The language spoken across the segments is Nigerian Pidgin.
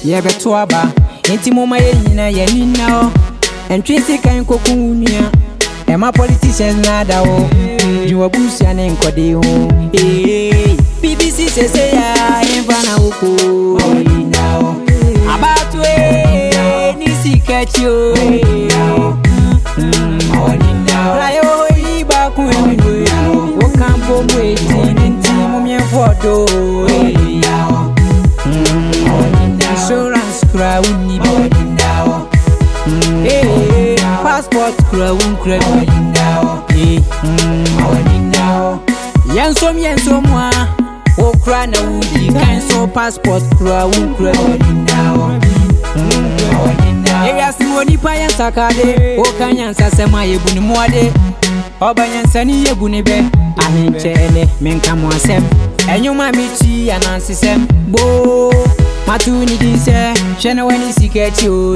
ye beto aba enti moma ye nyina ye nina o entwisi kan kokunia e ma politicians na da o jiwa busia ne nkode ho BBC say ya invana woko about we ni sikati o rayo iba ku enwe o kampo mweti nti mumye fodo insurance crowd ni passport crowd credit yensom wa okra na wudi kan so passport crowd credit area simoni pa yan sakade o kan yan sasema yebuni muade obanyansani yebuni be ahinchele menka mo asem enyuma michi anansisem bo matuni dise chena wani siketi o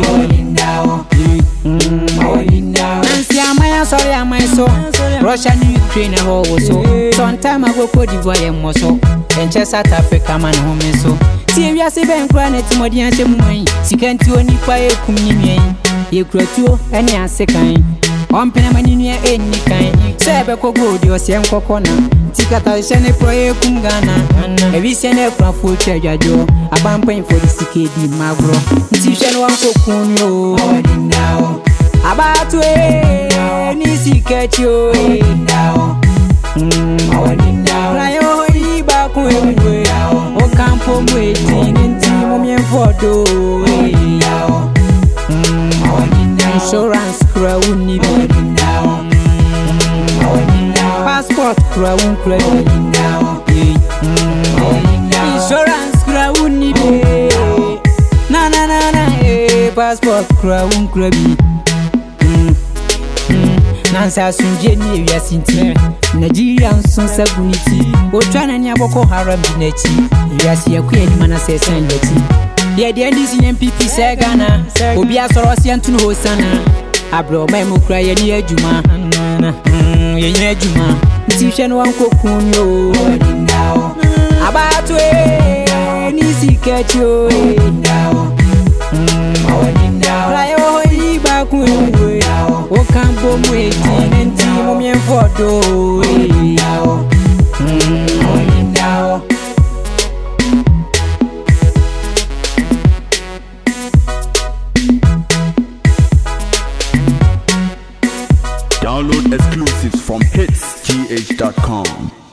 nansi amaya sorry amaya so Russia and Ukraine ho so sometime ago Cote d'Ivoire mo so enche South Africa man home so tie wiase ben kra na timodi ansem man sikanti oni pa ekum ni mien ye kratuo ene asekan ompena maninu ya eni kan sebe kogo di osem kokona tikata shene pro ekum Ghana ebise na krafo twajo abampan for the sikedi magro nti hwene wan kokun yo abatu ni siketi o rayo iba ku enwe o kampo mweti nti mumye fodo insurance crowd ni passport crowd credit insurance crowd ni na passport crowd credit nansa sunje ni ewia sinti Nigeria nson sabuniti o twana ni aboko haram binachi wiase yakua ni mana sesan yati de ndisi MPP se Ghana obi asoro se antunu ho sana abro mai mu kra ye ni adwuma ye ni adwuma nti hwe no wankokun yo abatu ni sikati o rayo iba ku enwe o kampo mweti nti mumye fodo Download exclusives from hitsgh.com.